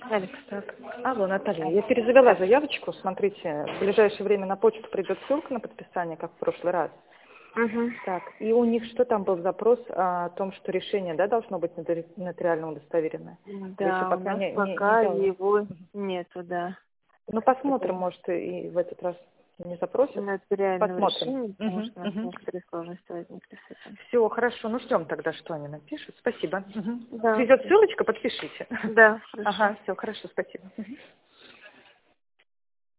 Алекс. Так. Алло, Наталья, я перезавела заявочку. Смотрите, в ближайшее время на почту придет ссылка на подписание, как в прошлый раз. Угу. Так, и у них что там был запрос о том, что решение, да, должно быть нотариально удостоверенное? Вы еще Да, у пока нас не пока делали? его нету, да. Ну, посмотрим, может, и в этот раз не запросят. Нотариального Посмотрим. решения, потому что у нас некоторые сложности возникли с этим. Все, хорошо. Ну, ждем тогда, что они напишут. Спасибо. Да. Придет ссылочка, подпишите. Да, хорошо. Ага, все, хорошо, спасибо.